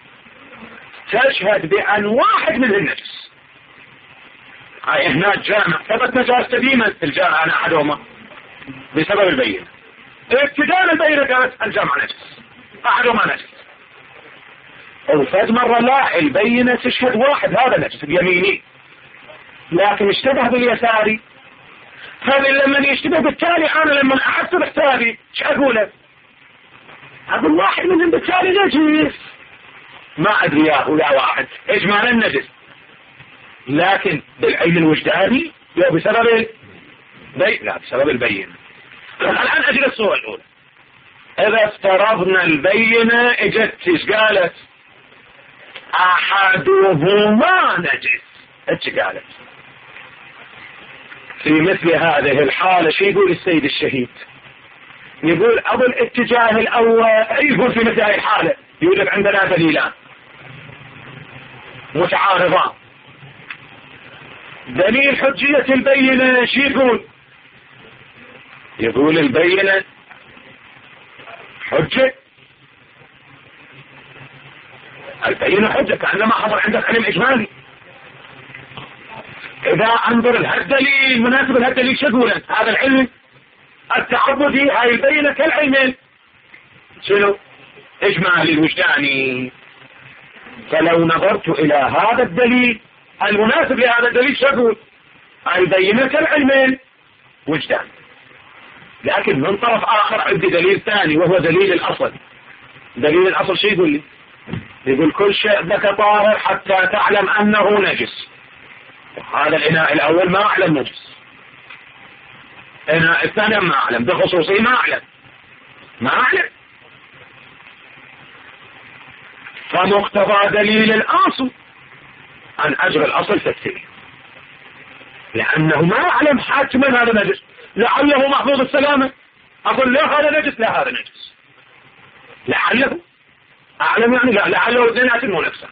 تشهد بأن واحد من النجس. هاي هناك جامع ثبت نجاسة بمن؟ الجامع أنا أحدهما بسبب البينة. ابتداء البينة قالت الجامع نجس أحدهما نجس. وفد مرة لا، البينة تشهد واحد هذا نجس اليميني، لكن اشتبه باليساري. لما يشتبه بالتالي أنا لما أحسب حسابي ايش أقوله؟ أقول واحد منهم بالتالي نجس، ما أدري يا واحد إجمالا النجس، لكن بالعلم الوجداني بسبب لا بسبب البينة. الآن أجل الصورة الأولى، إذا افترضنا البينة اجت ايش قالت؟ أحدهما نجس. ايش قالت؟ في مثل هذه الحالة شو يقول السيد الشهيد؟ يقول أبو الاتجاه الأول يقول في مثل هذه الحالة يوجد عندنا دليلان متعارضان، دليل حجية البينة شو يقول؟ يقول البينة حجة، البينة حجة، كأنما حضر عندك علم إجمالي. إذا أنظر الدليل مناسب الدليل شو يقول؟ هذا العلم التعبدي هاي البينة كالعلمين شنو؟ إجمالي الوجداني. فلو نظرت إلى هذا الدليل المناسب لهذا الدليل شو يقول؟ البينة كالعلمين وجداني. لكن من طرف آخر عندي دليل ثاني وهو دليل الأصل. دليل الأصل شو يقول لي؟ يقول كل شيء لك طاهر حتى تعلم أنه نجس. هذا الإناء الأول ما أعلم نجس، الإناء الثاني ما أعلم، بخصوصي ما أعلم. فمقتضى دليل الأصل أن أجري الأصل تكفيري، لأنه ما أعلم حتما هذا نجس، لعله محفوظ السلامة، أقول لا هذا نجس لا هذا نجس، لعله أعلم يعني لا لعله اثنينات منافسة.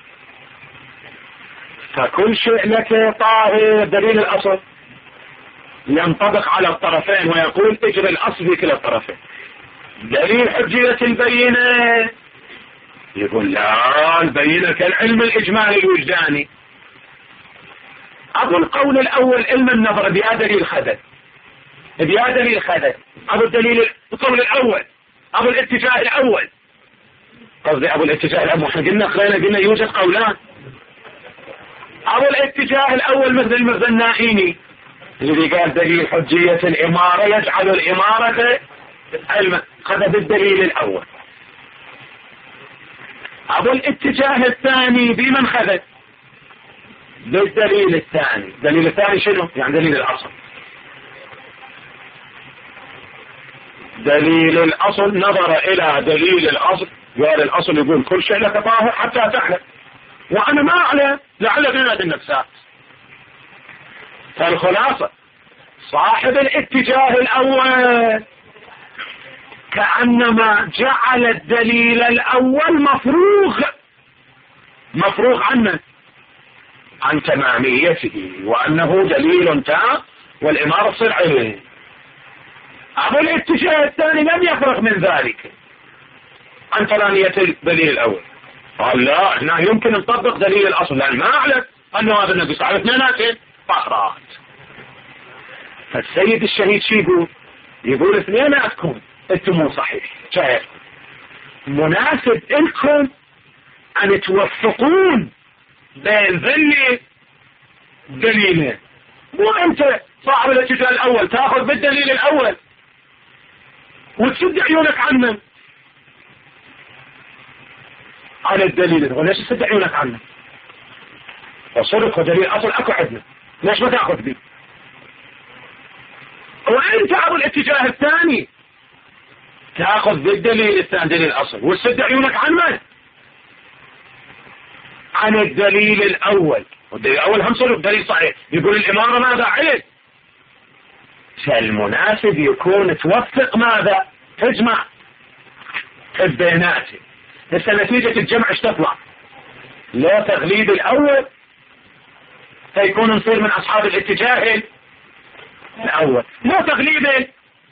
فكل شيء لك طاهر دليل الأصل ينطبق على الطرفين ويقول اجري الأصل في كلا الطرفين. دليل حجية البينة يقول لا البينة كالعلم الإجمالي الوجداني. أبو القول الأول علم النظر بها دليل خدد، بها دليل خدد. أبو القول الأول، أبو الاتجاه الأول، قصدي أبو الاتجاه الأول، احنا قلنا يوجد قولان. أبو الاتجاه الأول مثل المرزنائيني الذي قال دليل حجية الإمارة يجعل الإمارة خدد الدليل الأول. أبو الاتجاه الثاني بمن خدد؟ بالدليل الثاني. الدليل الثاني شنو؟ يعني دليل الأصل. دليل الأصل نظر إلى دليل الأصل قال الأصل يقول كل شيء لك طاهر حتى تعلم، وأنا ما أعلم لعل غيرات النفسات. فالخلاصة صاحب الاتجاه الأول كأنما جعل الدليل الأول مفروغ عنه، عن تماميته، وأنه دليل تام والإمارة تصير عليه. أبو الاتجاه الثاني لم يفرغ من ذلك عن تمامية الدليل الأول، قال لا هنا يمكن نطبق دليل الأصل لأن ما أعلم أنه هذا النبي على اثنيناتين فقرات. فالسيد الشهيد شو يقول اثنيناتكم انتم مو صحيح، شايف مناسب لكم أن توفقون بين ذل دليلين، وأنت صاحب الاتجاه الأول تأخذ بالدليل الأول وتسد عيونك عنه على الدليل. وليش تسد عيونك عنه؟ وصدق ودليل أصل أكو عندنا، ليش ما تأخذ به؟ وأنت أبو الاتجاه الثاني تأخذ بالدليل الثاني دليل الأصل وتسد عيونك عنه عن الدليل الأول. والدليل الأول هم صدق دليل صحيح يقول الإمارة ماذا عليه. فالمناسب يكون توفق ماذا؟ تجمع البيانات. لسه نتيجة الجمع ايش تطلع؟ لا تغليب الأول فيكون نصير من أصحاب الاتجاه الأول، لا تغليب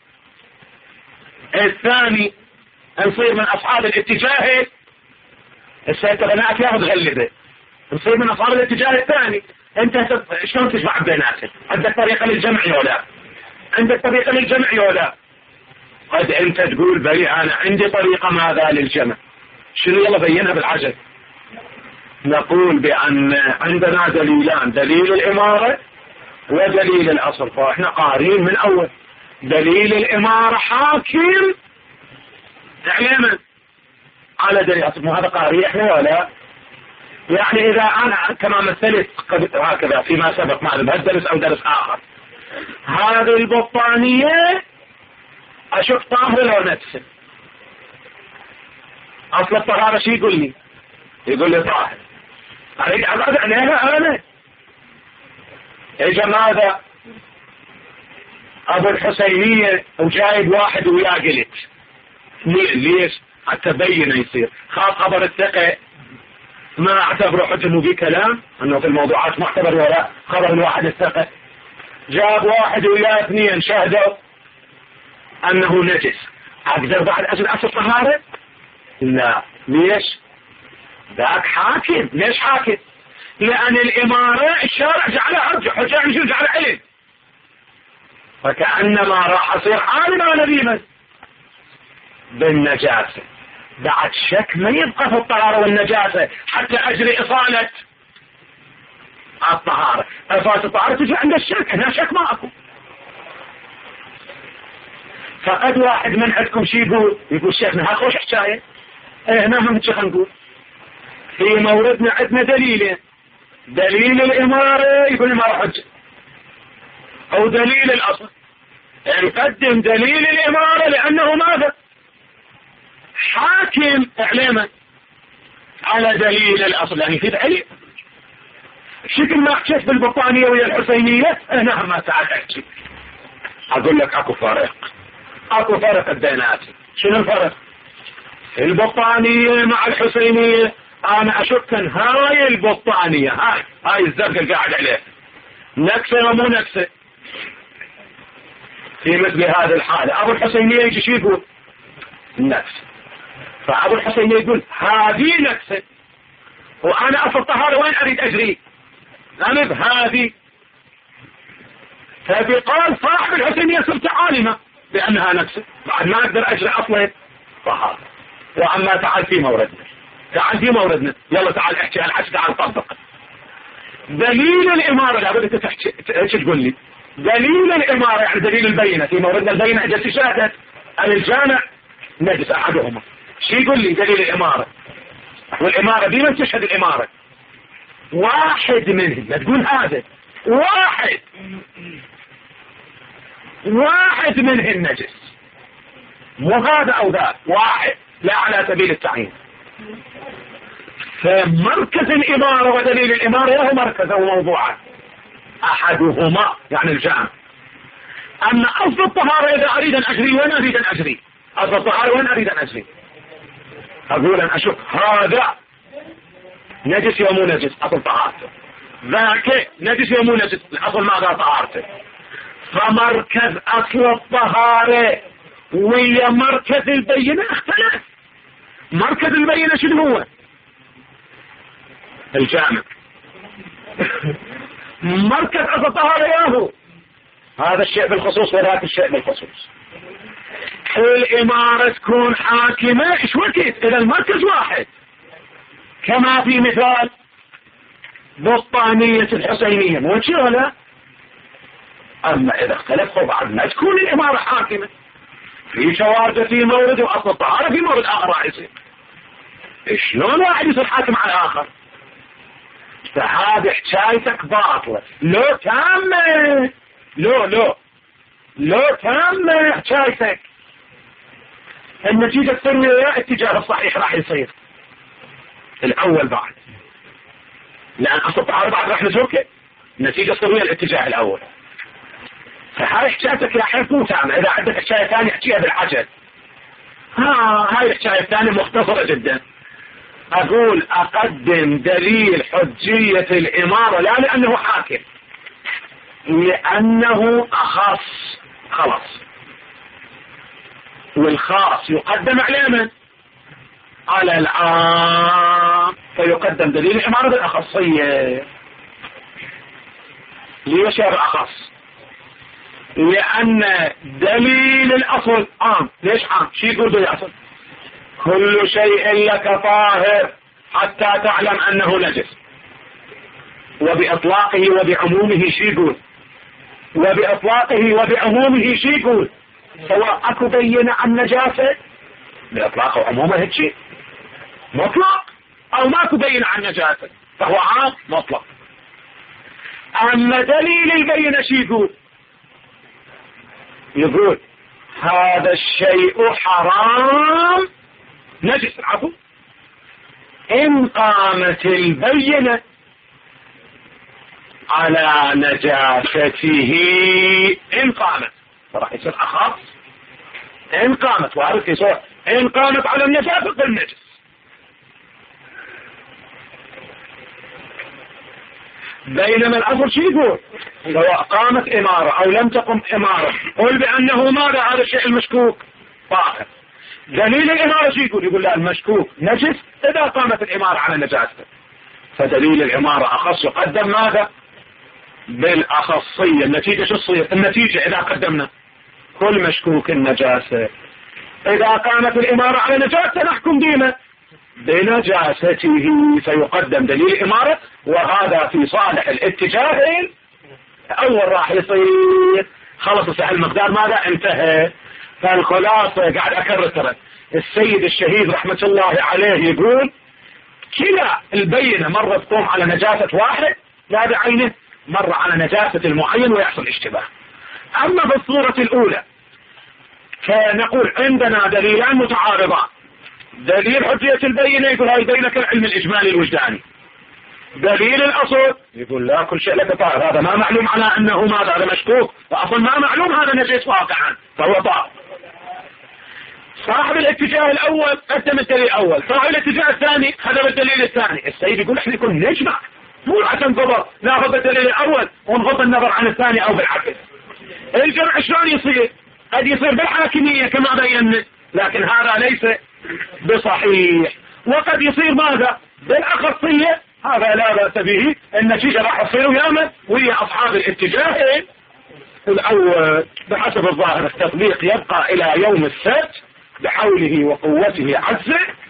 الثاني نصير من أصحاب الاتجاه السيتغناء ياخذ غلبه نصير من أصحاب الاتجاه الثاني. انت شلون تجمع بيناتك؟ عندك طريقة للجمع ولا عندك طريقة للجمع ولا؟ قد انت تقول بلي انا عندي طريقة ماذا للجمع، شنو يلا بينها بالعجل. نقول بأن عندنا دليلان، دليل الإمارة ودليل الأصل، فاحنا قارين من أول دليل الإمارة حاكم تعليما على دليل الأصل، هذا قاري احنا ولا؟ يعني إذا أنا كما مثلت هكذا فيما سبق مع بهالدرس أو درس آخر، هذه البطانية أشوف طاهر لو نفسه، أصل الطهارة شي يقول لي؟ يقول لي طاهر، أريد أبعد عليها أنا. إجا ماذا؟ أبو الحسينية وجايب واحد وياه قلت ليش؟ حتى بين يصير خاف خبر الثقة ما اعتبره حجة انه في كلام انه في الموضوعات معتبر ولا خبر الواحد الثقة. جاب واحد ويا اثنين شاهدوا انه نجس، اقدر بعد اجل اصل طهارة؟ لا. ليش؟ ذاك حاكم. ليش حاكم؟ لان الامارة الشارع جعلها حجة جعلها علم، فكأنما راح اصير عالما نبيما بالنجاسة. بعد شك ما يبقى في الطهارة والنجاسة حتى اجري اصالة الطهارة. اصالة الطهارة تجي عند الشك، هنا شك ما اكو. فقد واحد من عندكم شي يقول شيخنا ها خوش حكاية. هنا هم شيخ نقول في موردنا عندنا دليلين، دليل الامارة يقول الامارة حجة، او دليل الاصل. نقدم دليل الامارة لانه ماذا؟ حاكم اعلامه على دليل الاصل، يعني في دليل. شكل ما حكيت بالبطانية ويا الحسينية هنا ما تعال احكي. اقول لك اكو فرق الدينات. شنو الفرق؟ البطانية مع الحسينية انا اشك ان هاي البطانية هاي الزرقاء اللي قاعد عليه نكسة ومو نكسة. في مثل هذه الحالة ابو الحسينية يجي شو يقول؟ نكسة. فابو الحسينية يقول هذه نكسة، وانا اصل طهارة وين اريد اجري؟ غالب هذه. فبقال صاحب الحسينية صرت عالمة بانها نكسة، بعد ما اقدر اجري اصلا طهارة. واما تعال في موردنا يلا تعال احكي عن الحج، تعال طبق دليل الامارة. لابد انت تحكي تقول لي دليل الامارة، يعني دليل البينة. في موردنا البينة جلس شاهدت ان الجامع نجس احدهما. شي يقول لي دليل الامارة؟ والامارة بمن تشهد الامارة؟ واحد منهم. لا تقول هذا واحد منهم نجس، مو هذا او ذاك، واحد، لا على سبيل التعيين. فمركز الامارة ودليل الامارة له مركز وموضوعات، احدهما يعني الجامع. اما اصل الطهارة اذا اريد ان اجري وين اريد ان اجري؟ اصل الطهارة وين اريد ان اجري؟ اقول ان اشك هذا نجس يوم نجس اصل طهارته، ذاك نجس يوم نجس اصل ما قال طهارته. فمركز اصل الطهارة ويا مركز البينة اختلف. مركز البينة شنو هو؟ الجامع. مركز اصل الطهارة ياهو هذا الشيء بالخصوص وذاك الشيء بالخصوص. الامارة تكون حاكمة ايش وقت اذا المركز واحد، كما في مثال بطانية الحسينية مو شيء ولا. اما اذا اختلفوا بعد ما تكون الامارة حاكمة. في شواردة في مورد واصل الطهارة في مورد اخر راح يصير. شلون واحد يصير حاكم على الاخر؟ فهذه حكايتك باطلة. لو تامة لو تامة حكايتك النتيجة الثانية اتجاه الصحيح راح يصير الاول بعد، لان اصل الطهارة بعد راح نتركه. النتيجة السرية الاتجاه الاول. فهاي حكايتك راح يكون تامة. اذا عندك حكاية ثانية احكيها بالعجل. هاي الحكاية الثانية مختصرة جدا. اقول اقدم دليل حجية الامارة لا لانه حاكم، لانه اخص خلاص، والخاص يقدم على من؟ على العام. فيقدم دليل الامارة بالاخصية. ليش يا اخص؟ لان دليل الاصل عام. ليش عام؟ شي يقول دليل الاصل؟ كل شيء لك طاهر حتى تعلم انه نجس. وباطلاقه وبعمومه شي يقول؟ وباطلاقه وبعمومه شي يقول؟ سواء اكو بينة عن نجاسة باطلاقه وعمومه هيك شيء مطلق، او ماكو بينة عن نجاسة فهو عام مطلق. اما دليل البينة شي يقول؟ يقول هذا الشيء حرام نجس. عفوا ان قامت البينة على نجاسته، ان قامت راح يصير اخص. ان قامت وعرفت يصير ان قامت على النجاسة بالنجس. بينما الأصل شو يقول؟ سواء قامت إمارة أو لم تقم إمارة، قل بأنه ماذا هذا الشيء المشكوك طاهر. دليل الإمارة شو يقول؟ يقول لا المشكوك نجس إذا قامت الإمارة على نجاسته. فدليل الإمارة أخص يقدم ماذا؟ بالأخصية. النتيجة شو تصير؟ النتيجة إذا قدمنا كل مشكوك النجاسة، إذا قامت الإمارة على نجاسة نحكم دينه بنجاسته، فيقدم دليل الإمارة، وهذا في صالح الاتجاهين. أول راح يصير خلص سهل المقدار ماذا؟ انتهى. فالخلاصة قاعد أكرر ترى السيد الشهيد رحمة الله عليه يقول كلا البينة مرة تقوم على نجاسة واحد لا بعينه، مرة على نجاسة المعين ويحصل اشتباه. أما في الصورة الأولى فنقول عندنا دليلان متعارضان، دليل حجية البينة يقول هاي بينة كالعلم الإجمالي الوجداني، دليل الأصل يقول لا كل شيء لك طاهر، هذا ما معلوم على أنه ماذا هذا مشكوك، فأصلا ما معلوم هذا نجس واقعا فهو طاهر. صاحب الاتجاه الأول قدم الدليل الأول، صاحب الاتجاه الثاني خذ الدليل الثاني. السيد يقول احنا نكون نجمع مو عشان نظر ناخذ الدليل الأول ونغض النظر عن الثاني أو بالعكس. الجمع شلون يصير؟ قد يصير بالحاكمية كما بينا، لكن هذا ليس بصحيح. وقد يصير ماذا؟ بالأخصية، هذا لا بأس به. النتيجة راح تصير وياما وهي أصحاب الاتجاه الأول. بحسب الظاهر التطبيق يبقى إلى يوم السبت بحوله وقوته عزه.